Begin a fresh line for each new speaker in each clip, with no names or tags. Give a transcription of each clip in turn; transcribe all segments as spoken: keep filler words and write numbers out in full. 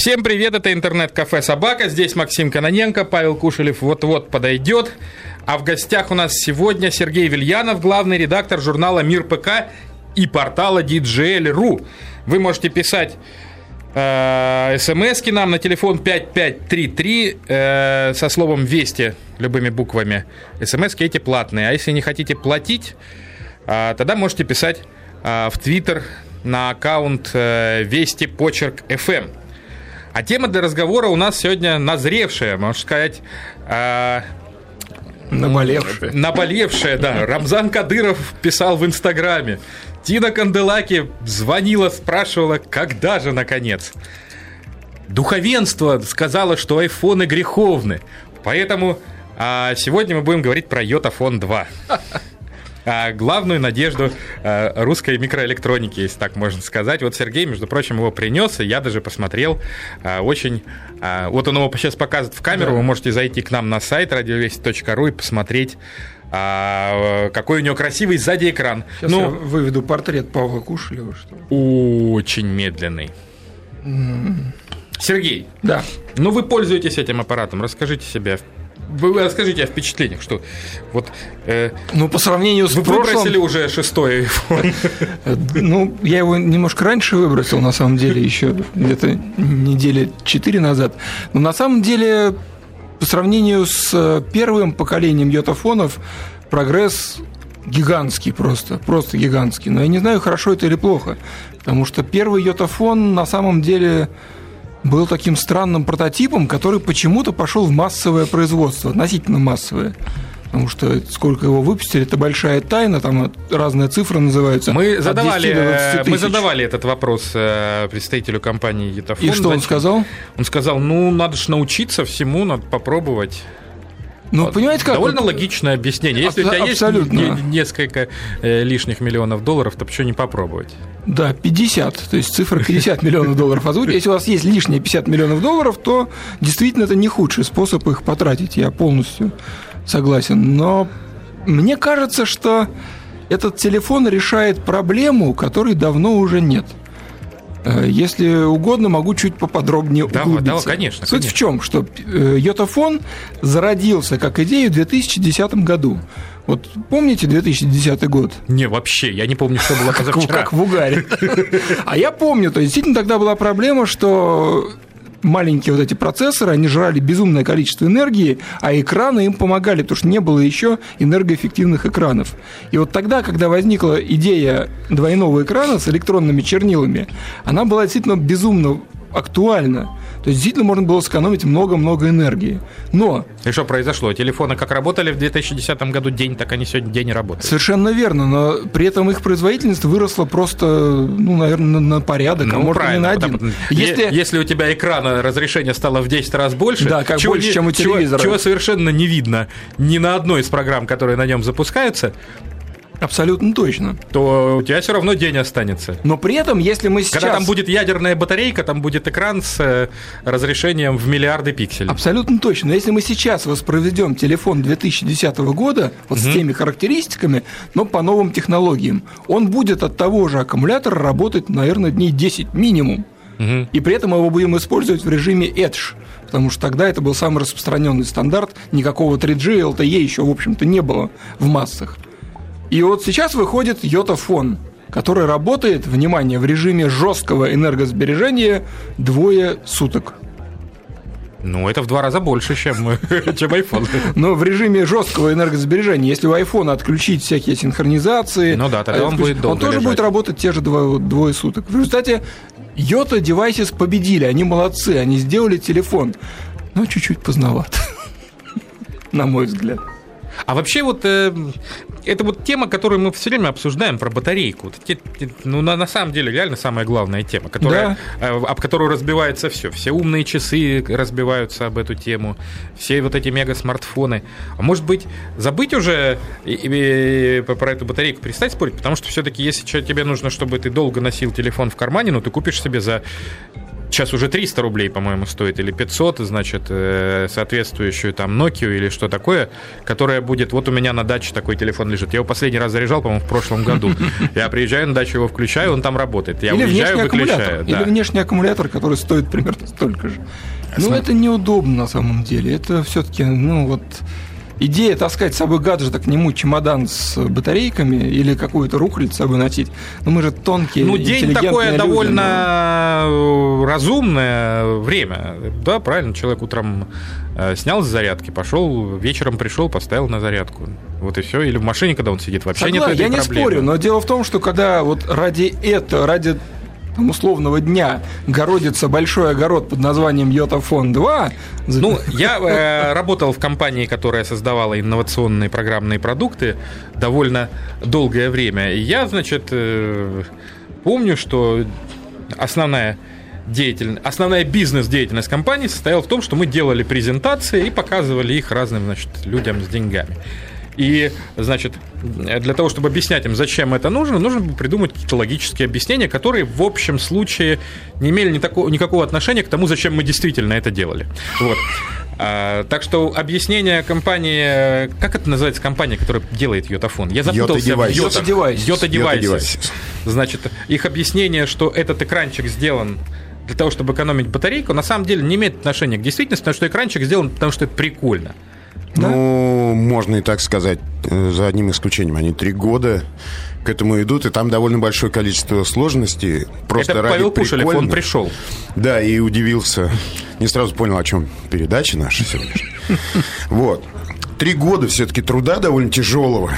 Всем привет, это интернет-кафе «Собака». Здесь Максим Кононенко, Павел Кушелев вот-вот подойдет. А в гостях у нас сегодня Сергей Вильянов, главный редактор журнала «Мир ПК» и портала ди джей эл точка ру. Вы можете писать э, смс-ки нам на телефон пять пять три три э, со словом «Вести» любыми буквами. СМС-ки эти платные. А если не хотите платить, э, тогда можете писать э, в Твиттер на аккаунт э, «Вести Почерк эф эм». А тема для разговора у нас сегодня назревшая, можно сказать, э,
наболевшая.
Наболевшая, да. Рамзан Кадыров писал в Инстаграме. Тина Канделаки звонила, спрашивала, когда же, наконец. Духовенство сказало, что айфоны греховны. Поэтому э, сегодня мы будем говорить про Йотафон два. Главную надежду русской микроэлектроники, если так можно сказать. Вот Сергей, между прочим, его принес, и я даже посмотрел. Очень... Вот он его сейчас показывает в камеру. Да. Вы можете зайти к нам на сайт радиовести точка ру и посмотреть, какой у него красивый сзади экран.
Сейчас ну, я выведу портрет Павла Кушелева. Что...
Очень медленный. Mm. Сергей,
да.
Ну вы пользуетесь этим аппаратом. Расскажите себе. Вы расскажите о впечатлениях, что вот... Э,
ну, по сравнению с
вы
прошлым...
Вы выбросили уже шестой iPhone.
Ну, я его немножко раньше выбросил, на самом деле, еще где-то недели четыре назад. Но на самом деле, по сравнению с первым поколением йотафонов, прогресс гигантский просто, просто гигантский. Но я не знаю, хорошо это или плохо, потому что первый йотафон на самом деле... был таким странным прототипом, который почему-то пошел в массовое производство, относительно массовое. Потому что сколько его выпустили, это большая тайна, там разные цифры называются.
Мы задавали, мы задавали этот вопрос представителю компании Йотафон.
И что он сказал?
Он сказал, ну, надо же научиться всему, надо попробовать.
Ну, понимаете, как?
Довольно логичное объяснение. Если Аб- у тебя абсолютно. есть несколько лишних миллионов долларов, то почему не попробовать?
Да, пятьдесят, то есть цифра пятьдесят миллионов долларов озвучит. Если у вас есть лишние пятьдесят миллионов долларов, то действительно это не худший способ их потратить. Я полностью согласен. Но мне кажется, что этот телефон решает проблему, которой давно уже нет. Если угодно, могу чуть поподробнее
да,
углубиться.
Да, конечно.
Суть
конечно.
в чем, что Йотафон зародился как идея в две тысячи десятом году. Вот помните две тысячи десятый год?
Не, вообще, я не помню, что было позавчера.
Как в угаре. А я помню, то есть действительно тогда была проблема, что маленькие вот эти процессоры, они жрали безумное количество энергии, а экраны им помогали, потому что не было еще энергоэффективных экранов. И вот тогда, когда возникла идея двойного экрана с электронными чернилами, она была действительно безумно актуальна. То есть действительно можно было сэкономить много-много энергии. Но...
И что произошло? Телефоны как работали в две тысячи десятом году день, так они сегодня день работают.
Совершенно верно, но при этом их производительность выросла просто, ну, наверное, на порядок, ну, а может и не на один.
Потому, если... если у тебя экрана разрешение стало в десять раз больше,
да, как
чего,
больше, чем у телевизора.
Чего, чего совершенно не видно ни на одной из программ, которые на нем запускаются,
абсолютно точно.
То у тебя все равно день останется.
Но при этом, если мы сейчас...
Когда там будет ядерная батарейка, там будет экран с разрешением в миллиарды пикселей.
Абсолютно точно. Но если мы сейчас воспроизведем телефон две тысячи десятого года, вот угу. с теми характеристиками, но по новым технологиям, он будет от того же аккумулятора работать, наверное, дней десять минимум. Угу. И при этом мы его будем использовать в режиме Edge. Потому что тогда это был самый распространенный стандарт. Никакого три джи, эл ти и еще, в общем-то, не было в массах. И вот сейчас выходит Йотафон, который работает, внимание, в режиме жесткого энергосбережения двое суток.
Ну, это в два раза больше, чем, чем iPhone.
Но в режиме жесткого энергосбережения, если у iPhone отключить всякие синхронизации,
ну да, тогда он будет долго
он тоже
лежать.
будет работать те же двое, двое суток. В результате Йота Devices победили, они молодцы, они сделали телефон, но чуть-чуть поздновато, на мой взгляд.
А вообще вот э, это вот тема, которую мы все время обсуждаем про батарейку. Те, те, ну, на, на самом деле, реально самая главная тема, которая, да. э, об которую разбивается все. Все умные часы разбиваются об эту тему, все вот эти мега-смартфоны. А может быть, забыть уже и, и, и, про эту батарейку, перестать спорить? Потому что все-таки, если тебе нужно, чтобы ты долго носил телефон в кармане, ну, ты купишь себе за сейчас уже триста рублей, по-моему, стоит, или пятьсот, значит, соответствующую там Nokia или что такое, которая будет... Вот у меня на даче такой телефон лежит. Я его последний раз заряжал, по-моему, в прошлом году. Я приезжаю на дачу, его включаю, он там работает. Я
или
уезжаю,
внешний
выключаю.
Аккумулятор, да. Или внешний аккумулятор, который стоит примерно столько же. Но См... это неудобно на самом деле. Это все-таки, ну вот... Идея таскать с собой гаджет, к нему чемодан с батарейками или какую-то рухлядь с собой носить, ну мы же тонкие,
ну, день такое люди, довольно но... разумное время, да, правильно, человек утром снял с зарядки, пошел, вечером пришел, поставил на зарядку, вот и все, или в машине, когда он сидит, вообще
Согласен,
нет этой
я
проблемы.
Не спорю, но дело в том, что когда вот ради этого, ради там, условного дня городится большой огород под названием Йотафон два.
Ну, я э, работал в компании, которая создавала инновационные программные продукты довольно долгое время. И я, значит, э, помню, что основная деятельность, основная бизнес-деятельность компании состояла в том, что мы делали презентации и показывали их разным, значит, людям с деньгами. И, значит, для того, чтобы объяснять им, зачем это нужно, нужно было придумать какие-то логические объяснения, которые в общем случае не имели ни такого, никакого отношения к тому, зачем мы действительно это делали. Вот. А, так что объяснение компании... Как это называется компания, которая делает Йотафон? Я запутался в Yota Devices. Yota Devices. Значит, их объяснение, что этот экранчик сделан для того, чтобы экономить батарейку, на самом деле не имеет отношения к действительности, потому что экранчик сделан, потому что это прикольно.
Да? Ну, можно и так сказать, за одним исключением. Они три года к этому идут, и там довольно большое количество сложностей. Просто
это Павел Кушелев, он пришел.
Да, и удивился. Не сразу понял, о чем передача наша сегодняшняя. Вот. Три года все-таки труда довольно тяжелого.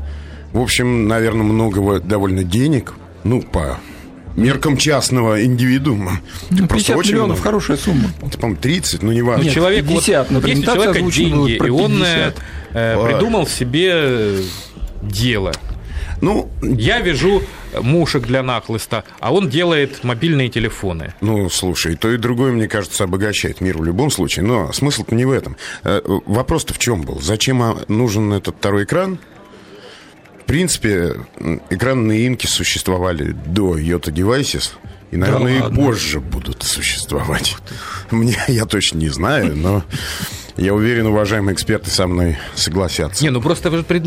В общем, наверное, много довольно денег. Ну, по... меркам частного индивидуума.
Ну, пятьдесят миллионов много. Хорошая сумма.
Это, по-моему, тридцать, но не важно.
Нет, человек, пятьдесят, вот, если у человека деньги, и он э, придумал себе дело. Ну, я вяжу мушек для нахлыста, а он делает мобильные телефоны.
Ну, слушай, то и другое, мне кажется, обогащает мир в любом случае. Но смысл-то не в этом. Вопрос-то в чем был? Зачем нужен этот второй экран? В принципе, экранные инки существовали до Yota Devices, и, наверное, да, и позже будут существовать. Мне, я точно не знаю, но я уверен, уважаемые эксперты со мной согласятся.
Не, ну просто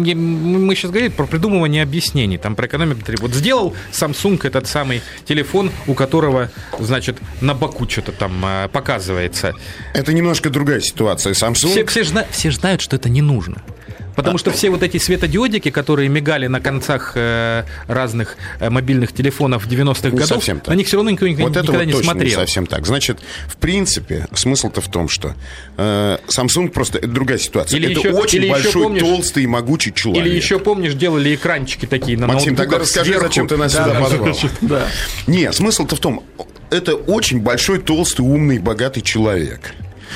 мы сейчас говорим про придумывание объяснений, там про экономику. Вот сделал Samsung этот самый телефон, у которого, значит, на боку что-то там показывается.
Это немножко другая ситуация. Samsung...
Все, все, зна... все знают, что это не нужно. Потому а, что все вот эти светодиодики, которые мигали на концах э, разных э, мобильных телефонов в девяностых годах, на них все равно никто никогда,
вот
никогда
вот
не смотрел.
Не совсем так. Значит, в принципе, смысл-то в том, что э, Samsung просто... Это другая ситуация.
Или
это
еще,
очень
или
большой,
помнишь,
толстый и могучий человек.
Или еще, помнишь, делали экранчики такие на
Максим,
ноутбуках.
Тогда расскажи,
сверху.
Зачем ты нас да, сюда позвал.
Да.
Не, смысл-то в том, это очень большой, толстый, умный, богатый человек.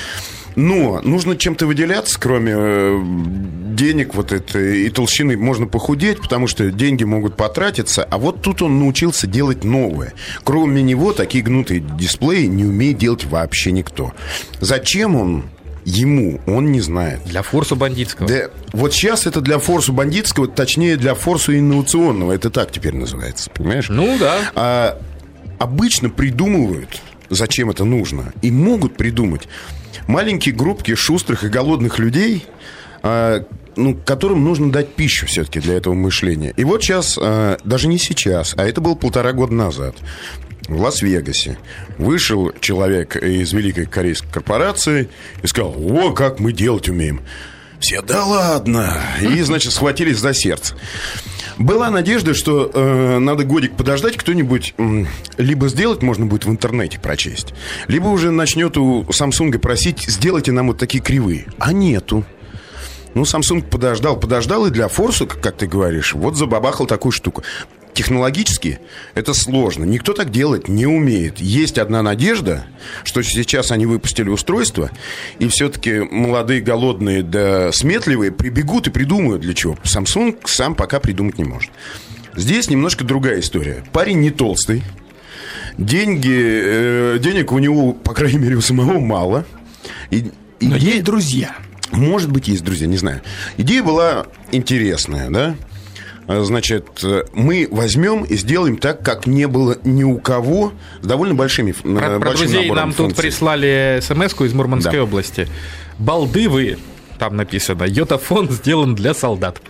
Но нужно чем-то выделяться, кроме э, денег вот этой и толщины. Можно похудеть, потому что деньги могут потратиться. А вот тут он научился делать новое. Кроме него такие гнутые дисплеи не умеет делать вообще никто. Зачем он ему, он не знает.
Для форсу бандитского.
Да, вот сейчас это для форсу бандитского, точнее для форсу инновационного. Это так теперь называется, понимаешь?
Ну да.
А, обычно придумывают, зачем это нужно. И могут придумать маленькие группки шустрых и голодных людей, э, ну, которым нужно дать пищу все-таки для этого мышления. И вот сейчас, э, даже не сейчас, а это было полтора года назад, в Лас-Вегасе вышел человек из великой корейской корпорации и сказал: «О, как мы делать умеем». Все: «Да ладно». И, значит, схватились за сердце. Была надежда, что э, надо годик подождать, кто-нибудь э, либо сделать можно будет в интернете прочесть, либо уже начнет у Samsung просить: сделайте нам вот такие кривые. А нету. Ну, Samsung подождал, подождал, и для форса, как ты говоришь, вот забабахал такую штуку. Технологически это сложно. Никто так делать не умеет. Есть одна надежда, что сейчас они выпустили устройство, и все-таки молодые, голодные да сметливые прибегут и придумают для чего. Samsung сам пока придумать не может. Здесь немножко другая история. Парень не толстый. Деньги, э, денег у него, по крайней мере, у самого мало. И,
Но идея... есть друзья.
Может быть, есть друзья, не знаю. Идея была интересная, да? Значит, мы возьмем и сделаем так, как не было ни у кого, с довольно большими
Про,
большим
про друзей
набором
нам
функций.
тут прислали смс-ку из Мурманской
Да.
области. Балды вы, там написано, йотафон сделан для солдат.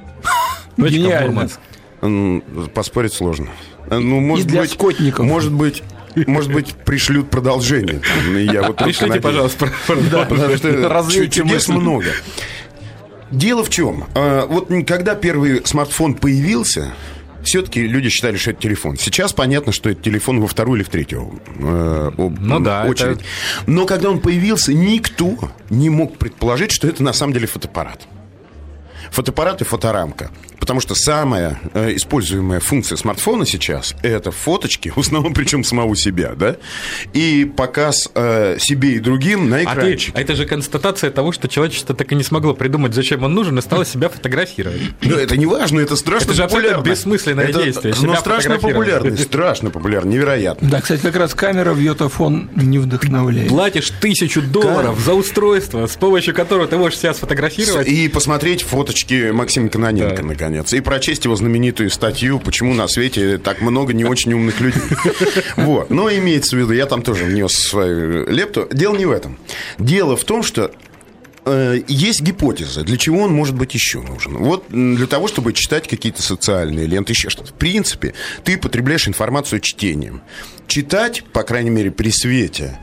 Точка,
Гениально.
Мурманск.
М, Поспорить сложно. Ну, может
И для
быть,
скотников.
Может быть, может быть, пришлют продолжение. Там, и я вот только
Пришлите,
надеюсь.
пожалуйста, про-
Потому что
Развейте
чудес
мысль.
много. Дело в чем? А, Вот когда первый смартфон появился, все-таки люди считали, что это телефон. Сейчас понятно, что это телефон во вторую или в третью э, об-
Ну да,
очередь.
это-
Но когда он появился, никто не мог предположить, что это на самом деле фотоаппарат. Фотоаппарат и фоторамка. Потому что самая э, используемая функция смартфона сейчас – это фоточки, в основном причем самого себя, да? И показ э, себе и другим на
А, ты,
экранчике.
а это же констатация того, что человечество так и не смогло придумать, зачем он нужен, и стало себя фотографировать.
Ну, это не важно, это страшно
Это же абсолютно
популярно.
бессмысленное
Это,
действие,
Но
себя
страшно
фотографировать.
популярно, страшно популярно, невероятно.
Да, кстати, как раз камера в йотафон не вдохновляет.
Платишь тысячу долларов за устройство, с помощью которого ты можешь себя сфотографировать.
И посмотреть фоточки Максима Каноненко,
Да.
наконец. И прочесть его знаменитую статью, почему на свете так много не очень умных людей. Вот. Но имеется в виду, я там тоже внес свою лепту. Дело не в этом. Дело в том, что э, есть гипотеза, для чего он может быть еще нужен. Вот м, для того, чтобы читать какие-то социальные ленты, еще что-то. В принципе, ты потребляешь информацию чтением. Читать, по крайней мере, при свете,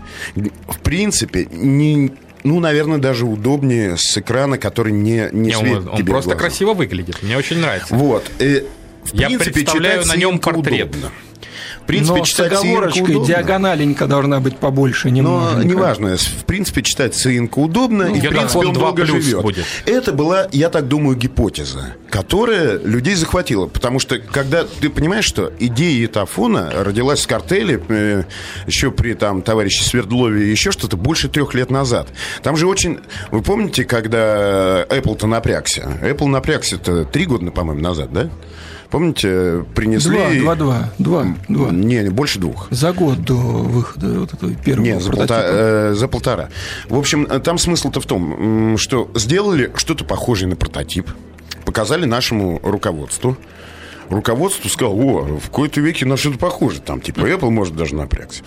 в принципе, не... Ну, наверное, даже удобнее с экрана, который не, не
Не, он
светит
он
тебе в
просто
глаза.
красиво выглядит. Мне очень нравится.
Вот. э, в
Я
принципе,
представляю
читать
на нем
синенько
портрет.
удобно. В принципе,
Но с
читать синенько
оговорочкой
удобно.
диагоналенько должна быть побольше
Но
немножко.
неважно, в принципе, читать цинка удобно, и, в
Йотафон
принципе, он
два
долго
плюс
живет.
будет.
Это была, я так думаю, гипотеза, которая людей захватила. Потому что, когда ты понимаешь, что идея йотафона родилась в картеле э, еще при там, товарище Свердлове, еще что-то, больше трех лет назад. Там же очень... Вы помните, когда Apple-то напрягся? Apple напрягся-то три года, по-моему, назад, да? Помните, принесли...
Два, два, два, два, два.
Не, не, больше двух.
За год до выхода вот этого первого
Нет, за,
прототипа.
полта- э, за полтора. В общем, э, там смысл-то в том, м, что сделали что-то похожее на прототип, показали нашему руководству. Руководство сказало: о, в какой-то веке на что-то похоже. Там типа Apple может даже напрягся.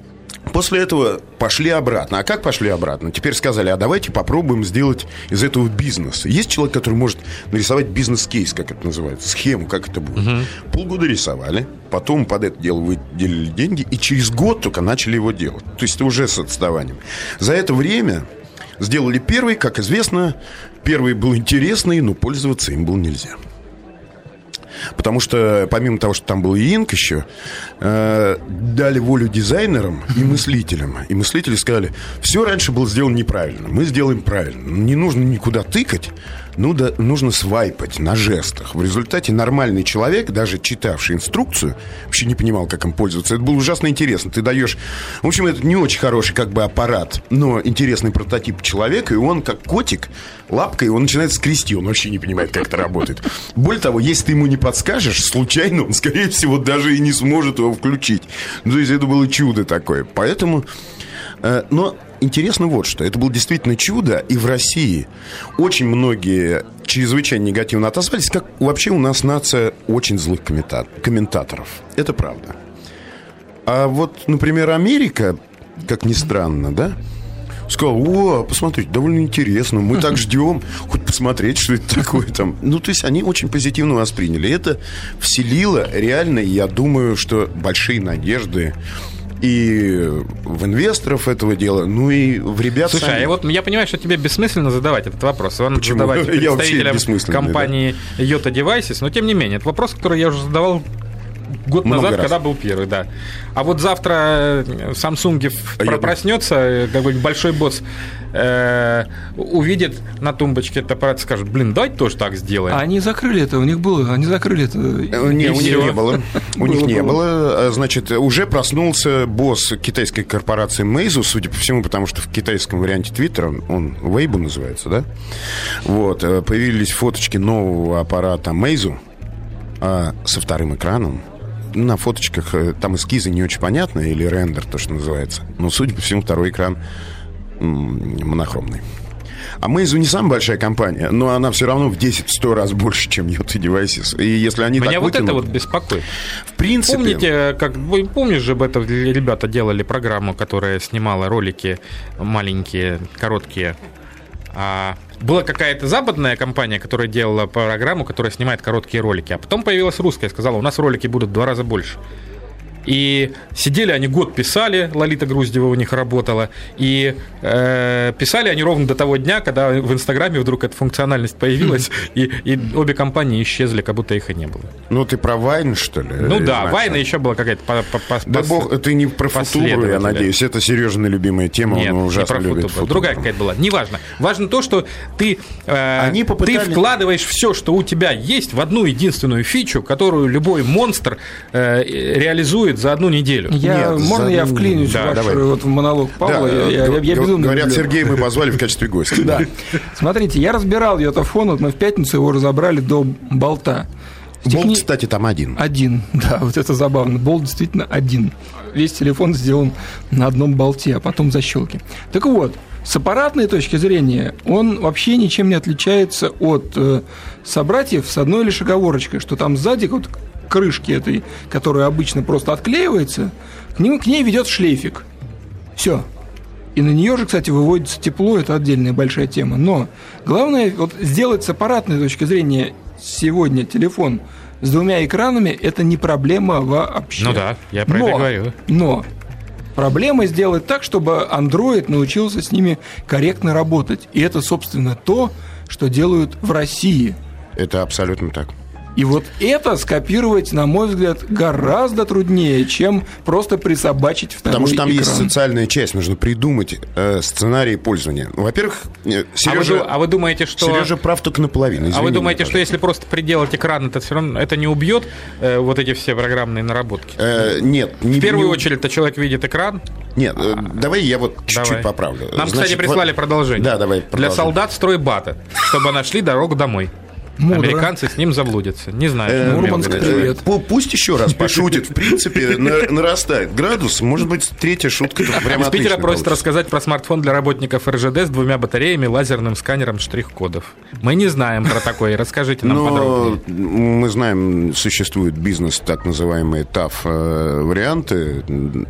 После этого пошли обратно. А как пошли обратно? Теперь сказали: а давайте попробуем сделать из этого бизнес. Есть человек, который может нарисовать бизнес-кейс, как это называется, схему, как это будет. Угу. Полгода рисовали, потом под это дело выделили деньги, и через год только начали его делать. То есть уже с отставанием. За это время сделали первый, как известно, первый был интересный, но пользоваться им было нельзя. Потому что, помимо того, что там был и инк еще, э, дали волю дизайнерам и мыслителям. И мыслители сказали: все раньше было сделано неправильно, мы сделаем правильно. Не нужно никуда тыкать, ну да, нужно свайпать на жестах. В результате нормальный человек, даже читавший инструкцию, вообще не понимал, как им пользоваться. Это было ужасно интересно. Ты даешь... В общем, это не очень хороший как бы аппарат, но интересный прототип человека, и он, как котик, лапкой, он начинает скрести. Он вообще не понимает, как это работает. Более того, если ты ему не подскажешь, случайно он, скорее всего, даже и не сможет его включить. Ну, то есть это было чудо такое. Поэтому... Э, но интересно вот что. Это было действительно чудо. И в России очень многие чрезвычайно негативно отозвались. Как вообще у нас нация очень злых коммента- комментаторов. Это правда. А вот, например, Америка, как ни странно, да, сказал: о, посмотрите, довольно интересно, мы так ждем хоть посмотреть, что это такое там. Ну, то есть они очень позитивно восприняли. Это вселило реально, я думаю, что большие надежды и в инвесторов этого дела, ну и в ребят.
Слушай,
сами.
а вот я понимаю, что тебе бессмысленно задавать этот вопрос. Он
Почему?
задавать
Я вообще
представителям
бессмысленный,
компании Yota Devices, но тем не менее, это вопрос, который я уже задавал год
Много
назад,
раз.
когда был первый, да. А вот завтра в Samsung
А я-
проснется какой-нибудь большой босс, э, увидит на тумбочке этот аппарат и скажет: блин, давайте тоже так сделаем.
А они закрыли это, у них было, они закрыли это.
Э, Не,
И
у них
всё.
не было. У них
Было,
не
было.
было. Значит, уже проснулся босс китайской корпорации Meizu, судя по всему, потому что в китайском варианте Твиттера, он Weibo называется, да? Вот. э, Появились фоточки нового аппарата Meizu а, со вторым экраном. На фоточках э, там эскизы не очень понятны, или рендер, то, что называется. Но, судя по всему, второй экран м, монохромный. А Meizu не самая большая компания, но она все равно в десять-сто раз больше, чем Yota Devices. И если они
Меня
так
вот
вытянут,
это вот беспокоит.
в принципе...
Помните, как вы помнишь же, это ребята делали программу, которая снимала ролики маленькие, короткие. А была какая-то западная компания, которая делала программу, которая снимает короткие ролики. А потом появилась русская, сказала, у нас ролики будут в два раза больше. И сидели они, год писали, Лолита Груздева у них работала, и э, писали они ровно до того дня, когда в Инстаграме вдруг эта функциональность появилась, и, и обе компании исчезли, как будто их и не было.
Ну, ты про Вайн, что ли?
Ну да, Вайн еще была какая-то... По, по, по,
да бог, ты не про футуру, я надеюсь. Это Сережина любимая тема,
Нет,
он ужасно
не про
любит
футуру.
футуру.
Другая какая-то была. Неважно. Важно то, что ты, э,
Они попытались...
ты вкладываешь все, что у тебя есть, в одну единственную фичу, которую любой монстр э, реализует за одну неделю.
Я,
Нет,
можно
за...
я вклинюсь
да,
в, ваш,
давай.
вот, в монолог Павла?
Да,
я, я, я, я безумно
говорят,
люблю.
Сергея мы позвали в качестве гостя.
Да. Смотрите, я разбирал Йотафон, вот мы в пятницу его разобрали до болта.
Болт,
Техни...
кстати, там один.
Один, да, вот это забавно. Болт действительно один. Весь телефон сделан на одном болте, а потом защелки. Так вот, с аппаратной точки зрения он вообще ничем не отличается от э, собратьев с одной лишь оговорочкой, что там сзади вот крышки этой, которая обычно просто отклеивается, к, нему, к ней ведет шлейфик. Все. И на нее же, кстати, выводится тепло, это отдельная большая тема. Но главное, вот сделать с аппаратной точки зрения сегодня телефон с двумя экранами, это не проблема вообще.
Ну да, я про
но,
это говорю.
Но проблема сделать так, чтобы Android научился с ними корректно работать. И это, собственно, то, что делают в России.
Это абсолютно так.
И вот это скопировать, на мой взгляд, гораздо труднее, чем просто присобачить второй
Потому что там
экран.
есть социальная часть, нужно придумать э, сценарий пользования. Ну, во-первых, э, Сережа,
а, вы, а вы думаете, что...
Сережа прав только наполовину. Извини
а вы думаете,
меня,
что если просто приделать экран, это все равно это не убьет э, вот эти все программные наработки?
Э, нет. Не,
в первую
не...
очередь-то человек видит экран.
Нет, э, давай я вот чуть-чуть
Давай.
поправлю.
Нам,
Значит,
кстати, прислали
вот...
продолжение.
Да, давай.
Для
продолжим.
солдат стройбата, чтобы нашли дорогу домой.
Мудро.
Американцы с ним заблудятся. Не знаю.
Э,
что
Мурманск,
умел.
привет.
Пу- Пусть еще раз пошутит. В принципе, на- нарастает градус. Может быть, третья шутка прямо
Из Питера
отлично
просят
получится.
рассказать про смартфон для работников эр жэ дэ с двумя батареями, лазерным сканером штрих-кодов. Мы не знаем про такой. Расскажите нам
Но
подробнее.
мы знаем, существует бизнес, так называемые таф варианты.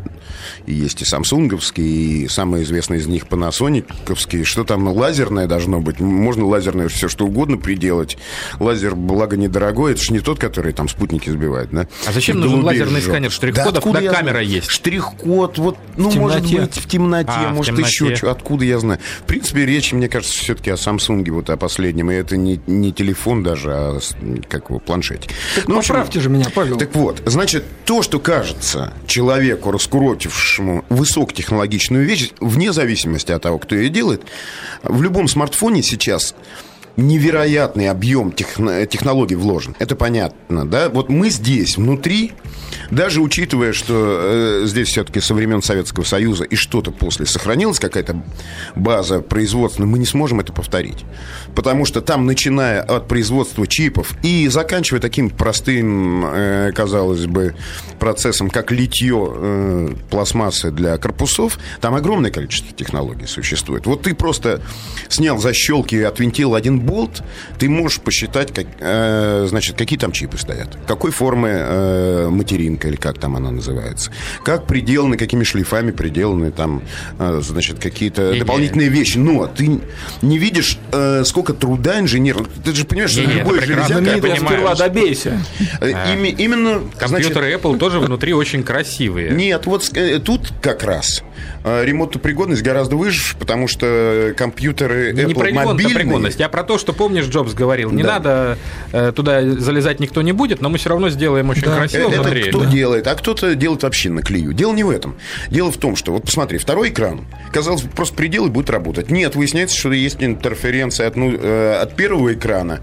И есть и самсунговские, и самый известный из них панасониковский. Что там лазерное должно быть? Можно лазерное все что угодно приделать. Лазер, благо, недорогой. Это же не тот, который там спутники сбивает, да?
А зачем
И
нужен
голубей
лазерный
жжет.
сканер штрих-кодов,
откуда
когда
я
камера
знаю?
есть?
Штрих-код, вот, ну,
В
может
темноте.
быть, в темноте,
А, в
может,
темноте.
еще что. Откуда я знаю? В принципе, речь, мне кажется, все-таки о Самсунге, вот о последнем. И это не, не телефон даже, а как его, планшетик.
Так
Ну, в общем,
поправьте же меня, Павел.
так вот, значит, то, что кажется человеку, раскурочившему высокотехнологичную вещь, вне зависимости от того, кто ее делает, в любом смартфоне сейчас невероятный объем техно- технологий вложен. Это понятно, да? Вот мы здесь, внутри, даже учитывая, что э, здесь все-таки со времен Советского Союза и что-то после сохранилась, какая-то база производственная, мы не сможем это повторить. Потому что там, начиная от производства чипов и заканчивая таким простым, э, казалось бы, процессом, как литье э, пластмассы для корпусов, там огромное количество технологий существует. Вот ты просто снял защелки и отвинтил один болт, ты можешь посчитать, как, э, значит, какие там чипы стоят, какой формы э, материнка, или как там она называется, как приделаны, какими шлифами приделаны там, э, значит, какие-то
Не-не.
дополнительные вещи. Но ты не видишь, э, сколько труда инженеров. Ты же понимаешь, что
Не-не,
любой
это прекрасно,
железяка...
я
Знаменитая
понимаю.
сперва добейся.
э, ими- именно, значит,
Компьютеры Apple тоже внутри очень красивые.
нет, вот э, тут как раз э, ремонтопригодность гораздо выше, потому что компьютеры
Не про
Apple мобильные...
ремонтопригодность, а про то, что, помнишь, Джобс говорил, не
Да.
надо, э, туда залезать никто не будет, но мы все равно сделаем очень
Да.
красиво
Это
внутри.
кто
Да.
делает, а кто-то делает вообще на клею. Дело не в этом. Дело в том, что, вот посмотри, второй экран, казалось бы, просто придел и будет работать. Нет, выясняется, что есть интерференция от, ну, э, от первого экрана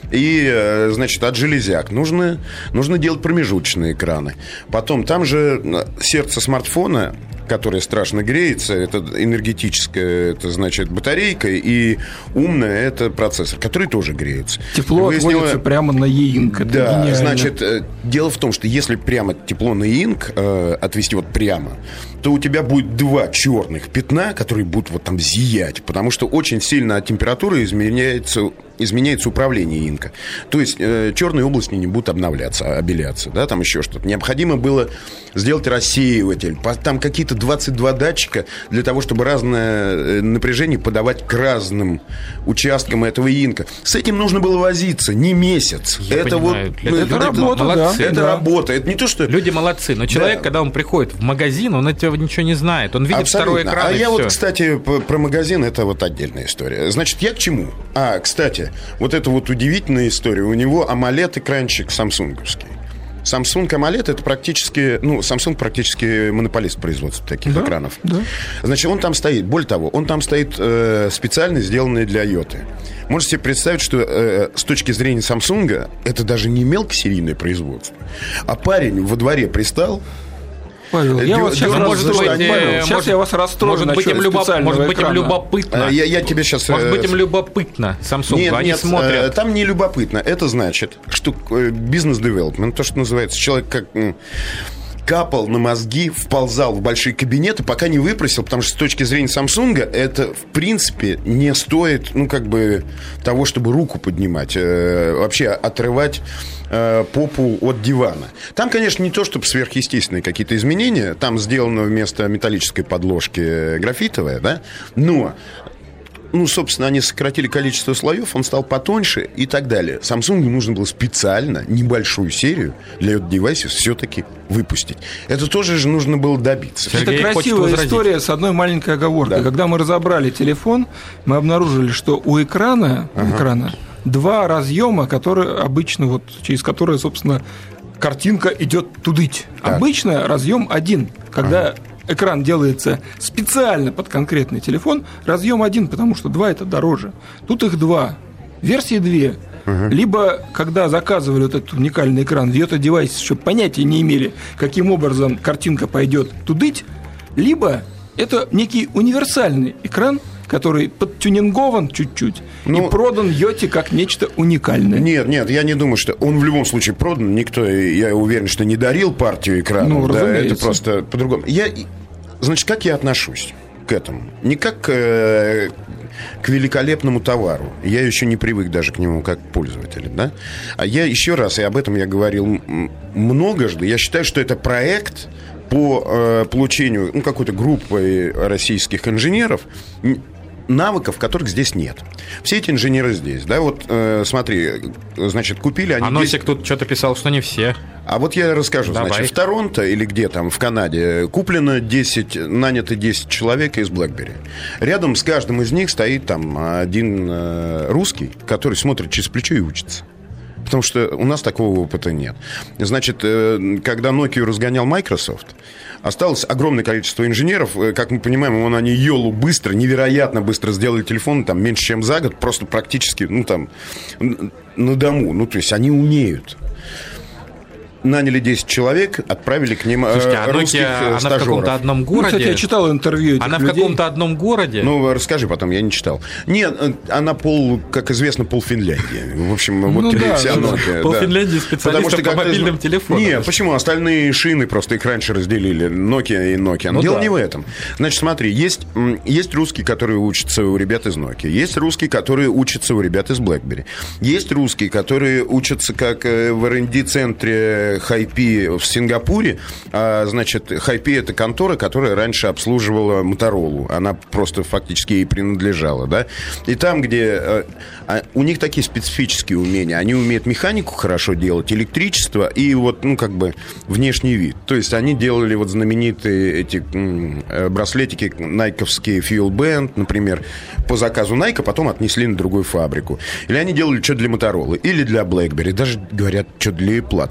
И, значит, от железяк нужно, нужно делать промежуточные экраны. Потом, там же сердце смартфона, которое страшно греется, это энергетическая, это, значит, батарейка, и умная, это процессор, который тоже греется.
Тепло
Выяснила...
отводится прямо на e-ink. Это
да,
гениально.
Значит, дело в том, что если прямо тепло на e-ink э, отвести вот прямо, то у тебя будет два черных пятна, которые будут вот там зиять, потому что очень сильно от температуры изменяется, изменяется управление инка. То есть э, черные области не будут обновляться, обеляться, да, там еще что-то. Необходимо было сделать рассеиватель, там какие-то двадцать два датчика для того, чтобы разное напряжение подавать к разным участкам этого инка. С этим нужно было возиться не месяц.
Я
это
понимаю,
вот
это,
это,
это
работа,
молодцы,
да.
это
да.
работа. Это не то, что
люди молодцы, но человек,
да.
когда он приходит в магазин, он этого ничего не знает. Он видит
Абсолютно.
второй экран.
А
и
я
все.
вот, кстати, про магазин это вот отдельная история. Значит, я к чему? А, кстати, вот это вот удивительная история. У него AMOLED-экранчик самсунговский. Samsung AMOLED это практически, ну, Samsung практически монополист производства таких
да,
экранов.
Да.
Значит, он там стоит. Более того, он там стоит э, специально сделанный для Йоты. Можете себе представить, что э, с точки зрения Samsung это даже не мелкосерийное производство, а парень во дворе пристал.
Павел, я
Дё-
вас сейчас
дё-
может
расстрою.
быть,
Павел,
э,
сейчас
может-
я вас расстрою
Может быть,
насчет
им, любоп...
специального
может быть, им
экрана.
любопытно.
Э, я, я тебе сейчас...
Может быть, им любопытно Samsung.
Нет,
Они
нет,
смотрят.
э, там не любопытно. Это значит, что э, бизнес-девелопмент, то, что называется, человек как... м, капал на мозги, вползал в большие кабинеты, пока не выпросил, потому что с точки зрения Samsung это, в принципе, не стоит, ну, как бы, того, чтобы руку поднимать, э, вообще отрывать э, попу от дивана. Там, конечно, не то, чтобы сверхъестественные какие-то изменения, там сделано вместо металлической подложки графитовая, да, но... Ну, собственно, они сократили количество слоев, он стал потоньше и так далее. Samsung нужно было специально небольшую серию для этого девайса все-таки выпустить. Это тоже же нужно было добиться.
Сергей
Это
хочет
красивая
возразить.
история с одной маленькой оговоркой.
Да.
Когда мы разобрали телефон, мы обнаружили, что у экрана, у экрана два разъема, которые обычно, вот, через которые, собственно, картинка идет тудыть.
Так.
Обычно разъем один. Когда
Ага.
экран делается специально под конкретный телефон, разъем один, потому что два это дороже. Тут их два. Версии две. Либо, когда заказывали вот этот уникальный экран, в Yota Devices еще понятия не имели, каким образом картинка пойдет тудыть, либо это некий универсальный экран, который подтюнингован чуть-чуть
Ну,
и продан Йоте как нечто уникальное.
Нет, нет, я не думаю, что он в любом случае продан. Никто, я уверен, что не дарил партию экранов.
Ну,
да,
разумеется.
это просто по-другому. Я, значит, как я отношусь к этому? Не как э, к великолепному товару. Я еще не привык даже к нему как пользователь, да? А я еще раз, и об этом я говорил м- многожды, я считаю, что это проект по э, получению, ну, какой-то группы российских инженеров, н- навыков, которых здесь нет. Все эти инженеры здесь, да, вот э, смотри, значит, купили они...
А Носик тут что-то писал, что не все.
А вот я расскажу,
Давай.
значит, в Торонто или где там, в Канаде, куплено десять, нанято десять человек из BlackBerry. Рядом с каждым из них стоит там один э, русский, который смотрит через плечо и учится. Потому что у нас такого опыта нет. Значит, э, когда Nokia разгонял Microsoft, осталось огромное количество инженеров. Как мы понимаем, вон они Йолу быстро, невероятно быстро сделали телефон, там, меньше, чем за год, просто практически, ну, там, на дому. Ну, то есть они умеют. Наняли десять человек, отправили к ним
Слушайте, а
русских
Nokia, она в
стажеров.
каком-то одном
Ну,
городе.
кстати, я читал интервью этих
Она в
людей.
каком-то одном городе.
Ну, расскажи потом, я не читал. Нет, она пол, как известно, пол Финляндии. В общем, вот
Ну
тебе
да,
вся
да.
Nokia.
Пол
да.
Финляндии специалистов по
как ты
мобильным
зна-
телефонам.
Нет, почему? Остальные шины просто их раньше разделили. Nokia и Nokia.
Ну
Дело
да.
не в этом. Значит, смотри, есть, м, есть русские, которые учатся у ребят из Nokia. Есть русские, которые учатся у ребят из BlackBerry. Есть русские, которые учатся как э, в эр энд ди-центре Хайпи в Сингапуре. А, значит, Хайпи — это контора, которая раньше обслуживала Моторолу. Она просто фактически ей принадлежала, да. И там, где э, а, у них такие специфические умения. Они умеют механику хорошо делать, электричество и вот, ну, как бы внешний вид. То есть они делали вот знаменитые эти м, э, браслетики найковские Fuel Band, например, по заказу Nike, потом отнесли на другую фабрику. Или они делали что-то для Моторолы, или для BlackBerry. Даже, говорят, что для Apple, там, короче,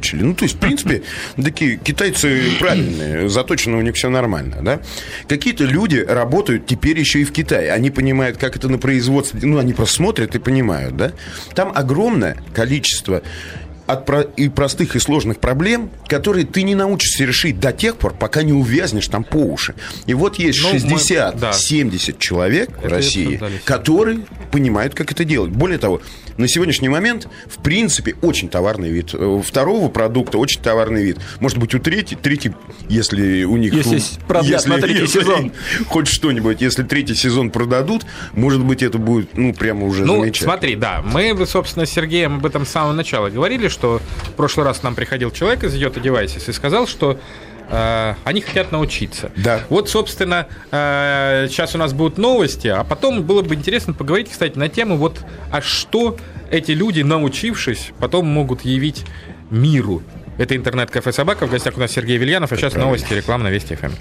начали. Ну, то есть, в принципе, такие китайцы правильные, заточено у них все нормально, да. Какие-то люди работают теперь еще и в Китае. Они понимают, как это на производстве. Ну, они просто смотрят и понимают, да. Там огромное количество от про- и простых, и сложных проблем, которые ты не научишься решить до тех пор, пока не увязнешь там по уши. И вот есть ну, шестьдесят-семьдесят да. человек это в России, которые понимают, как это делать. Более того, на сегодняшний момент, в принципе, очень товарный вид. У второго продукта очень товарный вид. Может быть, у третьего, третий, если у них...
Если продлят на третий
если,
сезон.
Хоть что-нибудь, если третий сезон продадут, может быть, это будет, ну, прямо уже
ну,
замечательно.
Смотри, да, мы, собственно, с Сергеем об этом с самого начала говорили, что в прошлый раз к нам приходил человек из Yota Devices и сказал, что э, они хотят научиться.
Да.
Вот, собственно, э, сейчас у нас будут новости, а потом было бы интересно поговорить, кстати, на тему, вот, а что эти люди, научившись, потом могут явить миру. Это интернет-кафе «Собака». В гостях у нас Сергей Вильянов, а сейчас новости, реклама на Вести эф эм.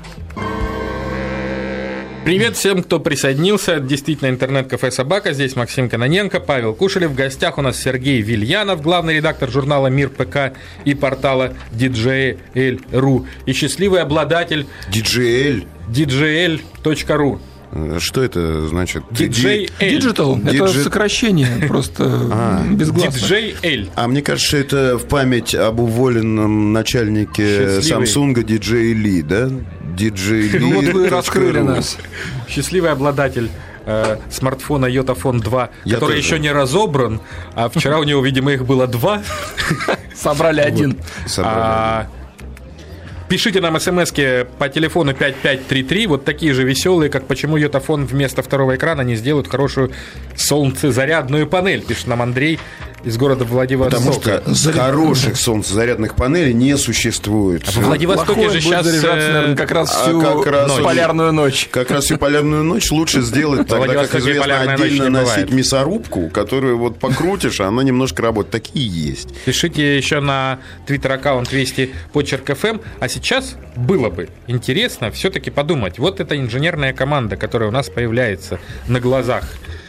Привет всем, кто присоединился. Это действительно интернет-кафе «Собака». Здесь Максим Кононенко, Павел Кушелев. В гостях у нас Сергей Вильянов, главный редактор журнала «Мир ПК» и портала ди джей эл точка ру. И счастливый обладатель
ди джей эл
ди джей эл точка ру.
Что это значит?
ди джей эл.
Digital. Это
Digi-
сокращение, просто безгласно.
ди джей эл.
А мне кажется, это в память об уволенном начальнике
Счастливый.
Samsung ди джей Ли, да? ди джей Ли.
Ну вот вы раскрыли нас.
Счастливый обладатель э, смартфона Yotaphone два,
Я
который
тоже.
еще не разобран, а вчера у него, видимо, их было два.
Собрали один.
А, Пишите нам смски по телефону пять пять три три, вот такие же веселые, как почему Yotaphone вместо второго экрана не сделают хорошую солнцезарядную панель, пишет нам Андрей из города Владивосток.
Потому что хороших солнцезарядных панелей не существует.
А во Владивостоке
Плохой
же
будет
сейчас
заряжаться, наверное, как раз
а
всю
как раз
ночь. полярную ночь.
Как раз всю полярную ночь лучше сделать тогда, как
Владивостоке
известно,
полярная ночь
отдельно
не
носить
бывает.
мясорубку, которую вот покрутишь, а она немножко работает. Такие есть.
Пишите еще на твиттер-аккаунт Вести Почерк эф эм. А сейчас было бы интересно все-таки подумать. Вот эта инженерная команда, которая у нас появляется на глазах.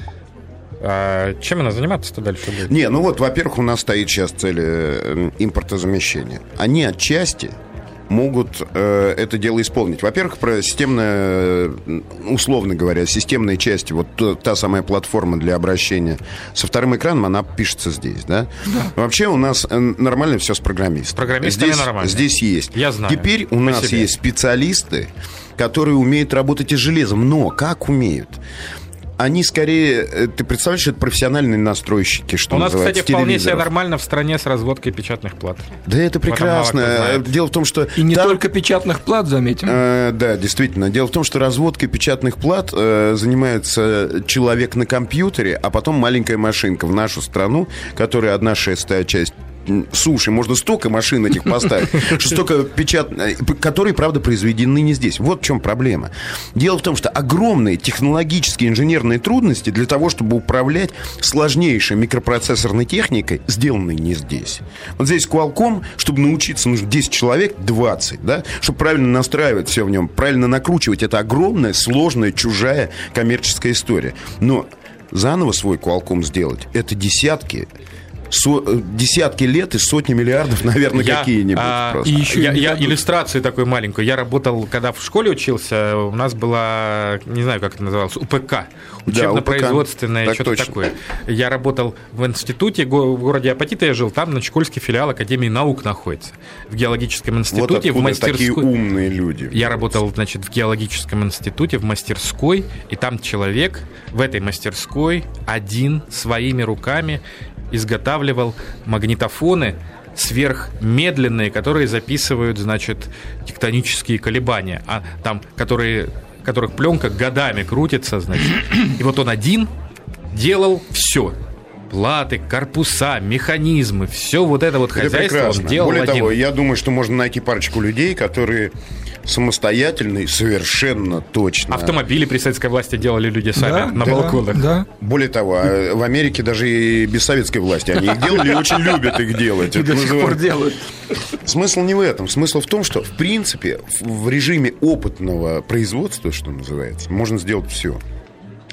А чем она заниматься-то дальше будет?
Не, ну вот, во-первых, у нас стоит сейчас цель э, импортозамещения. Они отчасти могут э, это дело исполнить. Во-первых, про системное, условно говоря, системные части, вот та, та самая платформа для обращения со вторым экраном, она пишется здесь, да? Да. Вообще у нас нормально все с программистами.
С программистами
здесь,
нормально.
Здесь есть.
Я знаю.
Теперь у нас
себе.
есть специалисты, которые умеют работать и с железом. Но как умеют? Они скорее, ты представляешь, это профессиональные настройщики, что
у нас,
называется,
кстати, вполне себе
телевизоров.
нормально в стране с разводкой печатных плат.
Да это прекрасно. Дело в том, что...
И не
там...
только печатных плат, заметим.
Э, да, действительно. Дело в том, что разводкой печатных плат э, занимается человек на компьютере, а потом маленькая машинка в нашу страну, которая одна шестая часть суши, можно столько машин этих поставить, что столько печатных, которые, правда, произведены не здесь. Вот в чем проблема. Дело в том, что огромные технологические инженерные трудности для того, чтобы управлять сложнейшей микропроцессорной техникой, сделаны не здесь. Вот здесь Qualcomm, чтобы научиться, нужно десять человек, двадцать, да, чтобы правильно настраивать все в нем, правильно накручивать. Это огромная, сложная, чужая коммерческая история. Но заново свой Qualcomm сделать, это десятки Со, десятки лет и сотни миллиардов, наверное,
я,
какие-нибудь.
А,
просто.
И еще я, я иллюстрацию такую маленькую. Я работал, когда в школе учился, у нас была, не знаю, как это называлось, УПК. Учебно-производственное, да, что-то такое. Я работал в институте, в городе Апатита я жил, там Ночекольский филиал Академии наук находится. В геологическом институте,
вот
в мастерской.
Такие умные люди.
Я работал, значит, в геологическом институте, в мастерской, и там человек в этой мастерской один своими руками изготавливал магнитофоны сверхмедленные, которые записывают, значит, тектонические колебания, а там, которые, которых пленка годами крутится, значит. И вот он один делал все. Платы, корпуса, механизмы, все вот это вот
это
хозяйство
прекрасно.
он делал
Более
один.
того, я думаю, что можно найти парочку людей, которые самостоятельно и совершенно точно.
Автомобили при советской власти делали люди сами,
да,
на
да,
балконах.
Да.
Более того, в Америке даже и без советской власти они их делали и очень любят их делать.
И до сих пор делают.
Смысл не в этом. Смысл в том, что, в принципе, в режиме опытного производства, что называется, можно сделать все.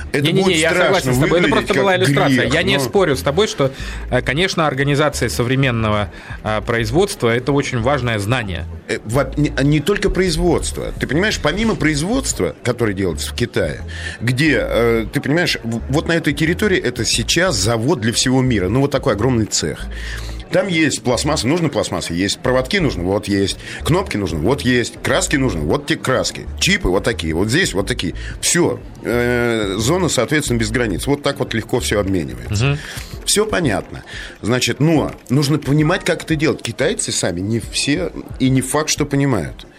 Это
Не-не-не,
будет
я
страшно
согласен с тобой. Это просто
выглядеть
была
как
иллюстрация.
грех,
Я не
но-
спорю с тобой, что, э, конечно, организация современного э, производства – это очень важное знание.
Э, во- Не, не только производство. Ты понимаешь, помимо производства, которое делается в Китае, где, э, ты понимаешь, в- вот на этой территории это сейчас завод для всего мира. Ну, вот такой огромный цех. Там есть пластмасса, нужно пластмасса, есть проводки нужны, вот есть, кнопки нужны, вот есть, краски нужны, вот те краски, чипы вот такие, вот здесь вот такие. Все, э, зона, соответственно, без границ. Вот так вот легко все обменивается. Угу. Все понятно. Значит, но нужно понимать, как это делать. Китайцы сами не все и не факт, что понимают.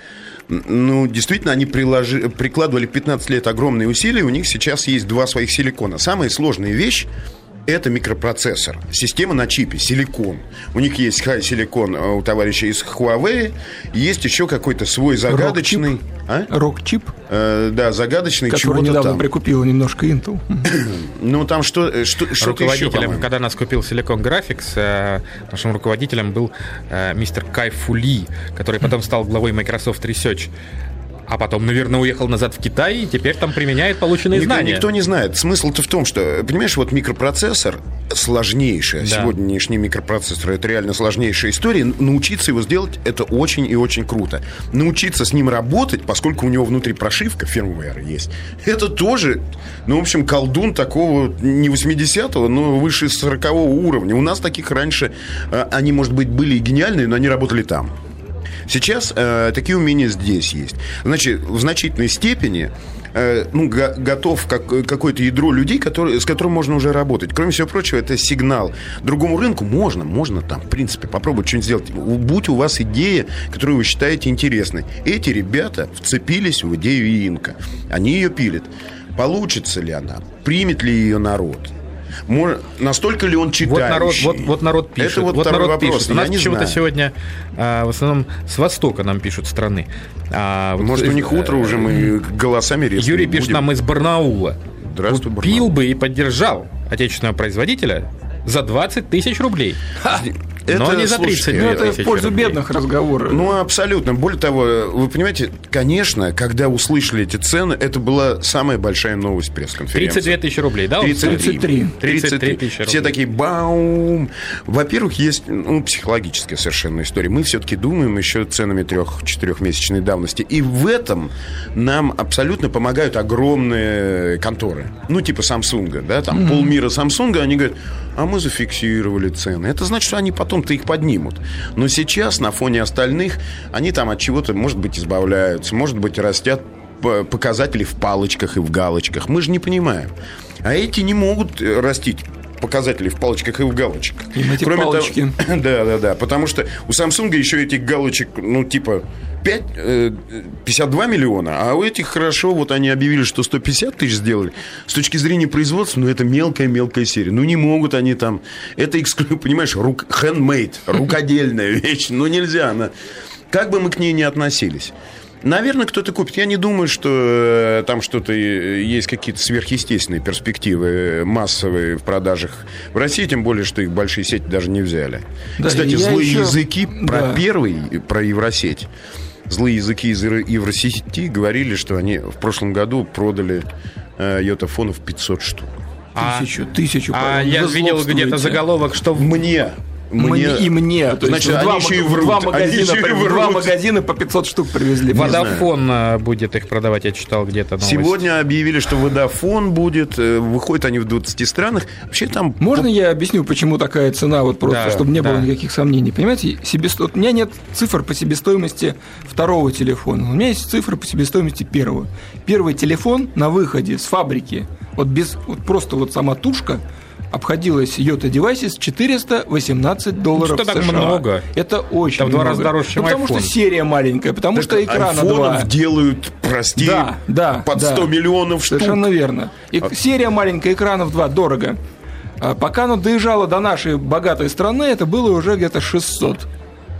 Ну, действительно, они приложи, прикладывали пятнадцать лет огромные усилия, у них сейчас есть два своих силикона. Самая сложная вещь – это микропроцессор, система на чипе, силикон. У них есть хай-силикон у товарища из Huawei, есть еще какой-то свой загадочный...
Рок-чип?
А? Э, да, загадочный
который
чего-то
недавно
там.
прикупила немножко Intel.
Ну, там что, что, что-то еще,
Руководителем, когда нас купил Silicon Graphics, нашим руководителем был мистер Кай Фу Ли, который потом стал главой Microsoft Research. А потом, наверное, уехал назад в Китай и теперь там применяет полученные
никто,
знания.
Никто не знает. Смысл-то в том, что, понимаешь, вот микропроцессор сложнейший. Да. Сегодняшний микропроцессор — это реально сложнейшая история. Научиться его сделать — это очень и очень круто. Научиться с ним работать, поскольку у него внутри прошивка фирмвера есть, это тоже, ну, в общем, колдун такого не восьмидесятого, но выше сорокового уровня. У нас таких раньше, они, может быть, были и гениальные, но они работали там. Сейчас э, такие умения здесь есть. Значит, в значительной степени э, ну, го- готов как, какое-то ядро людей, которые, с которым можно уже работать. Кроме всего прочего, это сигнал. Другому рынку можно, можно там, в принципе, попробовать что-нибудь сделать. Будь у вас идея, которую вы считаете интересной. Эти ребята вцепились в идею Инка. Они ее пилят. Получится ли она? Примет ли ее народ? Может, настолько ли он читающий?
Вот народ, вот, вот народ пишет.
Это вот,
вот
второй
народ
вопрос.
пишет. У нас
Я не
почему-то
знаю.
сегодня а, в основном с востока нам пишут страны. А, вот,
Может, у них утро уже, мы голосами резко
Юрий
не
пишет
будем.
нам из Барнаула.
Здравствуй,
Купил
Барнаул.
бы и поддержал отечественного производителя за двадцать тысяч рублей.
Это,
Но не за
слушайте,
тридцать
Ну, это
тысяч
в пользу
рублей.
бедных разговоров.
Ну, абсолютно. Более того, вы понимаете, конечно, когда услышали эти цены, это была самая большая новость пресс-конференции.
тридцать две тысячи рублей, да? он
тридцать три.
стоит?
тридцать три.
тридцать три тысячи
Все
рублей.
такие баум. Во-первых, есть ну, психологическая совершенно история. Мы все-таки думаем еще ценами трех-четырехмесячной давности. И в этом нам абсолютно помогают огромные конторы. Ну, типа Samsung, да, там mm-hmm. полмира Samsung, они говорят, а мы зафиксировали цены. Это значит, что они потом-то их поднимут. Но сейчас на фоне остальных они там от чего-то, может быть, избавляются, может быть, растят показатели в палочках и в галочках. Мы же не понимаем. А эти не могут растить показатели в палочках и в галочках.
Им эти
Кроме
палочки.
Того, да, да, да. Потому что у Samsung еще этих галочек, ну, типа пять, пятьдесят два миллиона, а у этих хорошо, вот они объявили, что сто пятьдесят тысяч сделали. С точки зрения производства, ну, это мелкая-мелкая серия. Ну, не могут они там... Это, понимаешь, рук, handmade, рукодельная вещь. Ну, нельзя она... Как бы мы к ней ни относились. Наверное, кто-то купит. Я не думаю, что э, там что-то есть какие-то сверхъестественные перспективы массовые в продажах в России, тем более, что их большие сети даже не взяли.
Да,
Кстати,
я
злые
еще...
языки про
да.
первый, про Евросеть. Злые языки из Евросети говорили, что они в прошлом году продали э, йотафонов пятьсот штук.
А,
Тысячу, тысячу.
а я видел где-то заголовок, что... в-
Мне...
Мне, и мне. То
Значит,
есть,
они
два,
еще и
в
врут.
Два
Они
магазина,
еще и
в
врут.
два магазина по пятьсот штук привезли.
Водафон будет их продавать, я читал где-то новость.
Сегодня объявили, что Водафон будет. Выходят они в двадцати странах. Вообще там...
Можно я объясню, почему такая цена, вот просто,
Да,
чтобы не
да.
было никаких сомнений? Понимаете, себесто... у меня нет цифр по себестоимости второго телефона. У меня есть цифры по себестоимости первого. Первый телефон на выходе с фабрики, вот без вот просто вот сама тушка, обходилась Yota Devices четыреста восемнадцать долларов
что так
США.
много?
Это очень
Это в два
много.
раза дороже, чем
ну, потому
iPhone.
что серия маленькая, потому
Так
что экрана два.
айфонов делают, прости,
Да, да,
под
да.
сто миллионов штук.
Совершенно верно. И серия маленькая, экранов два, дорого. А пока она доезжала до нашей богатой страны, это было уже где-то шестьсот.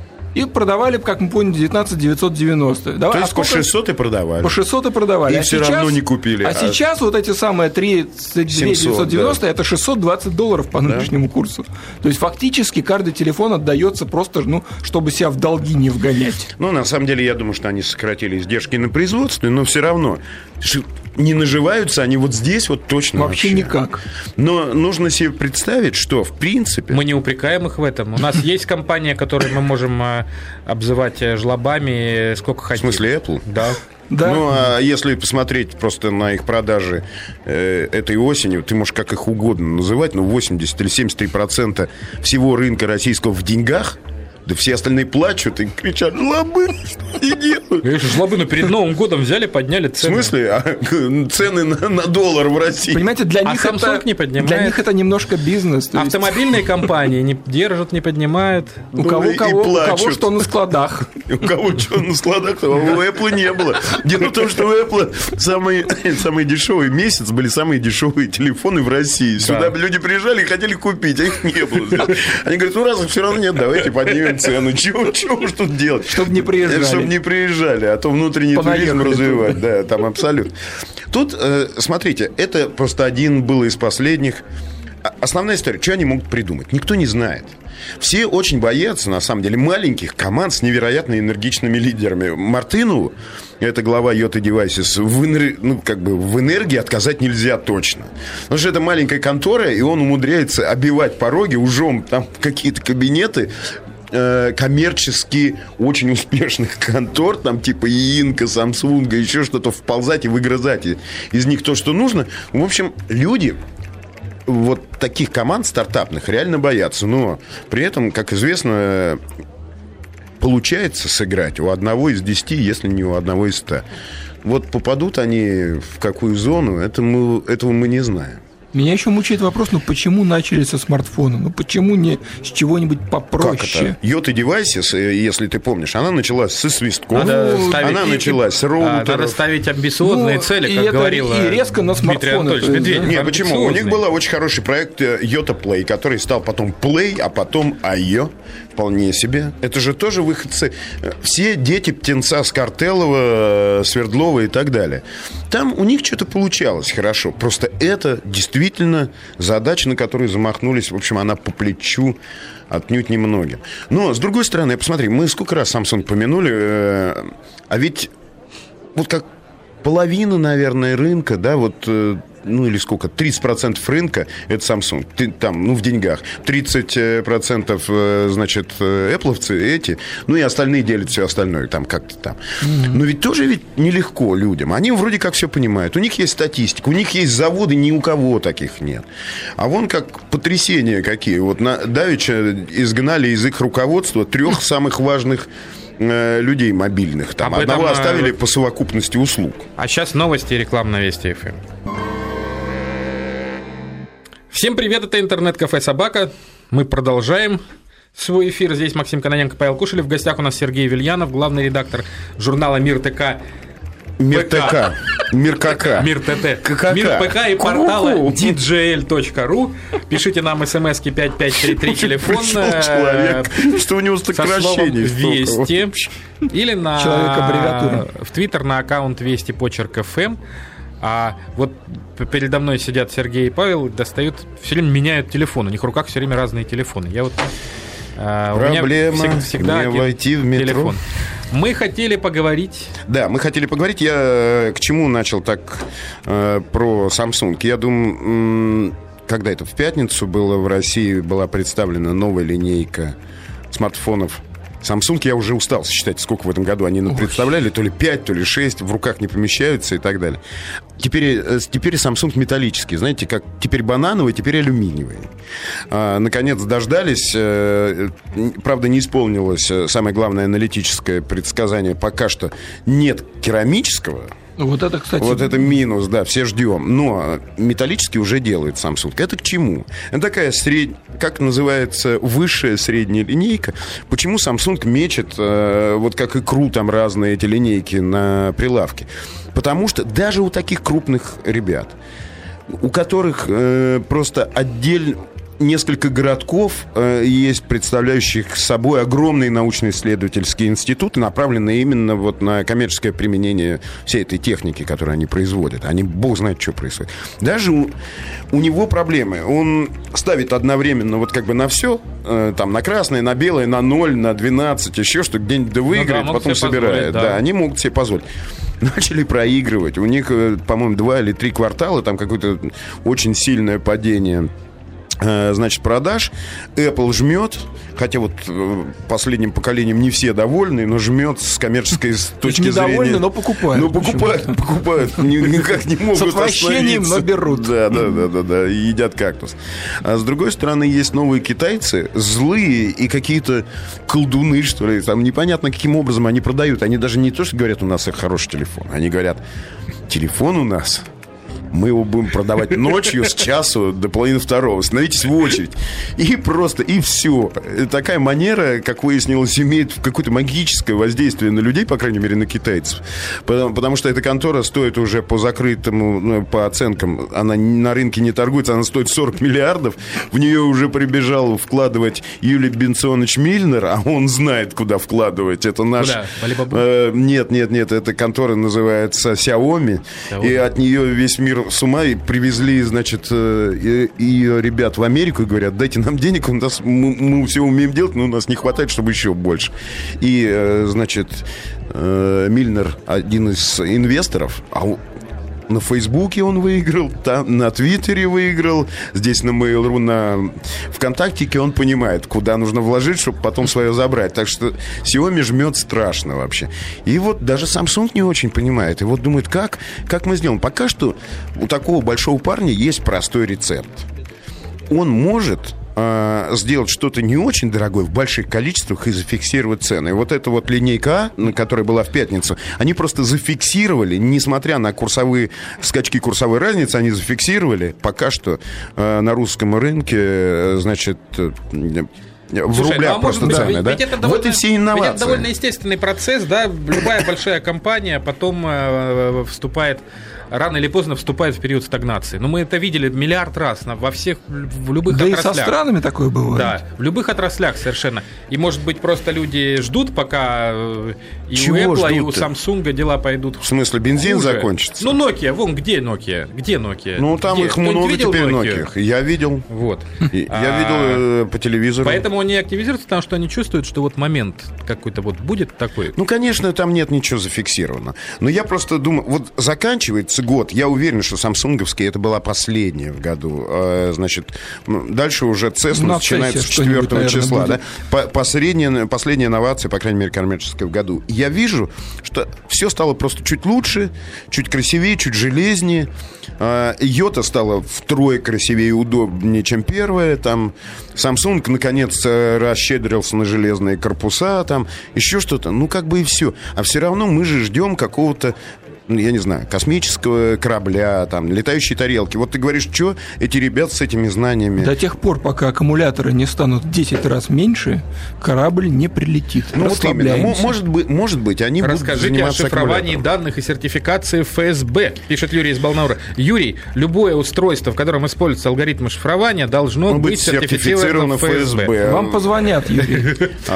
И продавали, как мы поняли, девятнадцать тысяч девятьсот девяносто. Давай,
То
а
есть по
сколько?
шестьсот и продавали.
По шестьсот и продавали.
И
а
все
сейчас,
равно не купили.
А,
А
сейчас вот эти самые тридцать две тысячи девятьсот девяносто,
да.
это шестьсот двадцать долларов по нынешнему курсу. То есть фактически каждый телефон отдается просто, ну, чтобы себя в долги не вгонять.
Ну, на самом деле, я думаю, что они сократили издержки на производстве, но все равно. не наживаются они вот здесь вот точно
вообще, вообще никак.
Но нужно себе представить, что в принципе...
Мы не упрекаем их в этом. У нас есть компания, которую мы можем обзывать жлобами сколько хотим.
В смысле Apple?
Да.
Да.
Ну, а если посмотреть просто на их продажи э, этой осенью, ты можешь как их угодно называть, но восемьдесят или семьдесят три процента всего рынка российского в деньгах, да все остальные плачут и кричат: жлобы, что они делают?
Конечно, жлобы, но перед Новым годом взяли, подняли цены.
В смысле? А, цены на, на доллар в России.
Понимаете, для них,
а
это,
не поднимает.
Для них это немножко бизнес.
Автомобильные компании не держат, не поднимают.
У кого, кого, у кого что на складах.
У кого что на складах, а у Apple не было. Дело в том, что у Apple самые, самые дешевые месяц были самые дешевые телефоны в России. Сюда да. люди приезжали и хотели купить, а их не было. Они говорят: ну раз их все равно нет, давайте поднимем цену. Чего, чего уж тут делать?
Чтобы не приезжали.
Чтобы не приезжали, а то внутренний
Понаехали
туризм развивать. Тут. Да, там абсолютно. Тут, э, смотрите, это просто один был из последних. Основная история, что они могут придумать? Никто не знает. Все очень боятся, на самом деле, маленьких команд с невероятно энергичными лидерами. Мартынову, это глава Йота Devices, в, энер... ну, как бы в энергии отказать нельзя точно. Потому что это маленькая контора, и он умудряется обивать пороги ужом там в какие-то кабинеты э, коммерчески очень успешных контор, там типа Инка, Samsung, еще что-то, вползать и выгрызать из них то, что нужно. В общем, люди... вот таких команд стартапных реально боятся. Но при этом, как известно, получается сыграть у одного из десяти, если не у одного из ста. Вот попадут они в какую зону, это мы, этого мы не знаем.
Меня еще мучает вопрос, ну почему начали со смартфона? Ну почему не с чего-нибудь попроще?
Как это? Йота Devices, если ты помнишь, она началась со свистков,
ну,
она
и,
началась с роутеров.
Надо ставить амбициозные ну, цели, как говорил
и резко на смартфоны.
Нет, почему? У них был очень хороший проект Йота Play, который стал потом Play, а потом айо. Вполне себе. Это же тоже выходцы. Все дети птенца Скартелова, Свердлова и так далее. Там у них что-то получалось хорошо. Просто это действительно задача, на которую замахнулись. В общем, она по плечу отнюдь немногим. Но, с другой стороны, посмотри, мы сколько раз Samsung помянули, а ведь вот как половина, наверное, рынка, да, вот... ну или сколько, тридцать процентов рынка это Samsung, ты, там, ну в деньгах, тридцать процентов, значит, Apple'овцы эти, ну и остальные делят все остальное, там как-то там. Mm-hmm. Но ведь тоже ведь нелегко людям, они вроде как все понимают, у них есть статистика, у них есть заводы, ни у кого таких нет. А вон как потрясения какие, вот на, давеча изгнали из их руководства трех самых важных людей мобильных, там об одного этом оставили по совокупности услуг.
А сейчас новости и реклама на Вести эф эм. Всем привет, это интернет-кафе «Собака». Мы продолжаем свой эфир. Здесь Максим Кононенко, Павел Кушелев. В гостях у нас Сергей Вильянов, главный редактор журнала «Мир ТК».
Мир ТК. Мир КК.
Мир ТТ. Мир ПК и портала ди джей эл точка ру. Пишите нам смски пять пять три три, телефон.
Человек, что у него сокращение.
Вести. Или на в Твиттер на аккаунт Вести Почерк эф эм. А вот передо мной сидят Сергей и Павел, достают, все время меняют телефон. У них в руках все время разные телефоны. Я вот, а,
Проблема
у меня всегда
не войти в метро. Телефон.
Мы хотели поговорить.
Да, мы хотели поговорить. Я к чему начал так э, про Samsung? Я думаю, когда это в пятницу было в России, была представлена новая линейка смартфонов Samsung. Я уже устал считать, сколько в этом году они нам представляли. То ли пять, то ли шесть, в руках не помещаются и так далее. Теперь, теперь Samsung металлический. Знаете, как теперь банановый, теперь алюминиевый. А, наконец дождались. Правда, не исполнилось самое главное аналитическое предсказание. Пока что нет керамического.
Вот это, кстати...
Вот это минус, да, все ждем. Но металлический уже делает Samsung. Это к чему? Это такая сред... как называется, высшая средняя линейка. Почему Samsung мечет, э, вот как икру, там разные эти линейки на прилавке? Потому что даже у таких крупных ребят, у которых э, просто отдельно несколько городков э, есть, представляющих собой огромные научно-исследовательские институты, направленные именно вот на коммерческое применение всей этой техники, которую они производят. Они, бог знает, что происходит. Даже у, у него проблемы. Он ставит одновременно вот как бы на все, э, там, на красное, на белое, на ноль, на двенадцать, еще что, где-нибудь да выиграет, ну да, потом собирает. Да. да, они могут себе позволить. начали проигрывать. У них, по-моему, два или три квартала, там какое-то очень сильное падение, значит, продаж. Apple жмет, хотя вот последним поколением не все довольны, но жмет с коммерческой точки зрения.
Недовольны, но покупают.
Ну, покупают, покупают. Никак не могут остановиться.
С отвращением, но берут.
Да, да, да, да, да, и едят кактус. А с другой стороны, есть новые китайцы, злые и какие-то колдуны, что ли. Там непонятно, каким образом они продают. Они даже не то, что говорят, у нас хороший телефон. Они говорят, телефон у нас... Мы его будем продавать ночью с часу до половины второго. Становитесь в очередь. И просто, и все. Такая манера, как выяснилось, имеет какое-то магическое воздействие на людей, по крайней мере, на китайцев. Потому, потому что эта контора стоит уже по закрытому, ну, по оценкам, она на рынке не торгуется, она стоит сорок миллиардов. В нее уже прибежал вкладывать Юлий Бенционович Мильнер, а он знает, куда вкладывать. Это наш... Э, нет, нет, нет, эта контора называется Xiaomi. Xiaomi. И от нее весь мир с ума, и привезли, значит, ее ребят в Америку и говорят, дайте нам денег, у нас, мы, мы все умеем делать, но у нас не хватает, чтобы еще больше. И, значит, Мильнер один из инвесторов, а на Фейсбуке он выиграл, там, на Твиттере выиграл, здесь на Mail.ru, на ВКонтактике он понимает, куда нужно вложить, чтобы потом свое забрать. Так что Xiaomi жмет страшно вообще. И вот даже Samsung не очень понимает. И вот думает, как, как мы сделаем. Пока что у такого большого парня есть простой рецепт. Он может... сделать что-то не очень дорогое в больших количествах и зафиксировать цены. И вот эта вот линейка А, которая была в пятницу, они просто зафиксировали, несмотря на курсовые скачки курсовой разницы, они зафиксировали пока что э, на русском рынке, значит... В Слушай, рублях ну, а просто цены, быть, да? Ведь это довольно, вот и все инновации. Ведь это
довольно естественный процесс, да? Любая большая компания потом э, вступает, рано или поздно вступает в период стагнации. Но мы это видели миллиард раз во всех, в любых
да
отраслях.
Да и со странами такое бывает.
Да, в любых отраслях совершенно. И, может быть, просто люди ждут, пока и Чего у Apple, и у Samsung дела пойдут.
В смысле, бензин хуже. Закончится?
Ну, Nokia, вон, где Nokia? Где Nokia?
Ну, там
где?
их много теперь Nokia. Я видел.
Вот.
Я видел по телевизору.
Поэтому они активизируются, потому что они чувствуют, что вот момент какой-то вот будет такой.
Ну, конечно, там нет ничего зафиксировано. Но я просто думаю, вот заканчивается год, я уверен, что самсунговский это была последняя в году. Значит, дальше уже цесс начинается с четвёртого числа. Да? Последняя, последняя инновация, по крайней мере, коммерческая в году. Я вижу, что все стало просто чуть лучше, чуть красивее, чуть железнее. Йота стала втрое красивее и удобнее, чем первая. Там Samsung, наконец, расщедрился на железные корпуса, там еще что-то. Ну, как бы и все. А все равно мы же ждем какого-то, я не знаю, космического корабля, там, летающей тарелки. Вот ты говоришь, что эти ребята с этими знаниями...
До тех пор, пока аккумуляторы не станут в десять раз меньше, корабль не прилетит.
Ну, вот именно. Может быть, может быть, они
Расскажите
будут заниматься
о шифровании данных и сертификации эф эс бэ, пишет Юрий из Балнаура. Юрий, любое устройство, в котором используются алгоритмы шифрования, должно быть, быть сертифицировано эф эс бэ.
Вам позвонят, Юрий.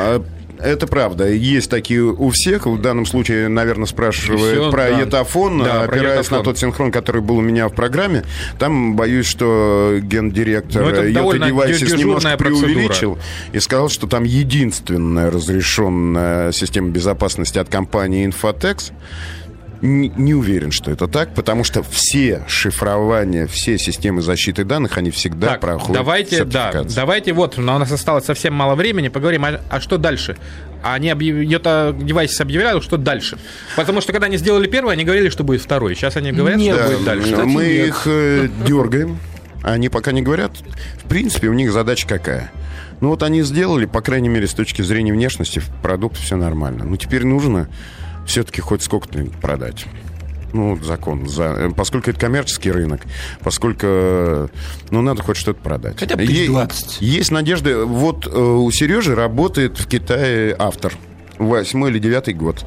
Это правда. Есть такие у всех. В данном случае, наверное, спрашивают Все, про да. Йотафон, да, опираясь на тот синхрон, который был у меня в программе. Там, боюсь, что гендиректор Йота Девайсис немножко преувеличил и сказал, что там единственная разрешенная система безопасности от компании Infotex. Не, не уверен, что это так, потому что все шифрования, все системы защиты данных, они всегда так, проходят
давайте,
сертификацию.
Да, давайте, вот, у нас осталось совсем мало времени, поговорим, а, а что дальше? Они Йота Девайсис объявляли, что дальше. Потому что, когда они сделали первый, они говорили, что будет второй. Сейчас они говорят, нет, что да, будет дальше.
Кстати, мы нет. их э, дергаем, они пока не говорят. В принципе, у них задача какая? Ну, вот они сделали, по крайней мере, с точки зрения внешности, продукт все нормально. Ну, теперь нужно... все-таки хоть сколько-то продать. Ну, закон. За, поскольку это коммерческий рынок, поскольку, ну, надо хоть что-то продать.
Хотя бы двадцать.
Есть, есть надежда. Вот у Сережи работает в Китае автор. Восьмой или девятый год.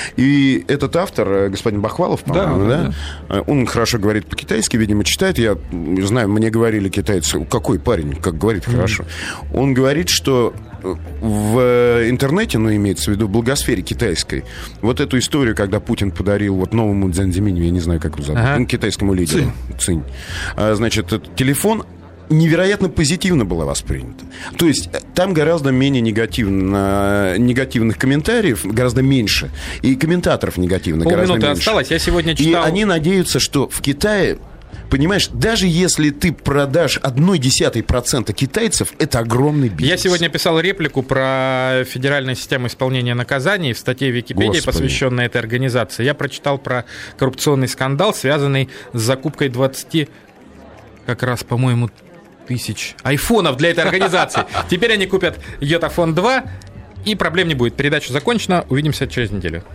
И этот автор, господин Бахвалов, по-моему, да, да? Да. Он хорошо говорит по-китайски, видимо, читает. Я знаю, мне говорили китайцы, какой парень, как говорит mm-hmm. хорошо. Он говорит, что в интернете, ну, имеется в виду в благосфере китайской, вот эту историю, когда Путин подарил вот новому Цзянь Зиминю, я не знаю, как его зовут, ага. китайскому лидеру, Цинь. Цинь. А, значит, этот телефон невероятно позитивно была воспринята. То есть там гораздо менее негативно, негативных комментариев, гораздо меньше, и комментаторов негативных гораздо меньше.
Полминуты осталось, я сегодня читал...
И они надеются, что в Китае, понимаешь, даже если ты продашь одной десятой процента китайцев, это огромный бизнес.
Я сегодня писал реплику про федеральную систему исполнения наказаний в статье в Википедии,
Господи.
посвященной этой организации. Я прочитал про коррупционный скандал, связанный с закупкой двадцати, как раз, по-моему, тысяч айфонов для этой организации. Теперь они купят Йотафон два, и проблем не будет. Передача закончена. Увидимся через неделю.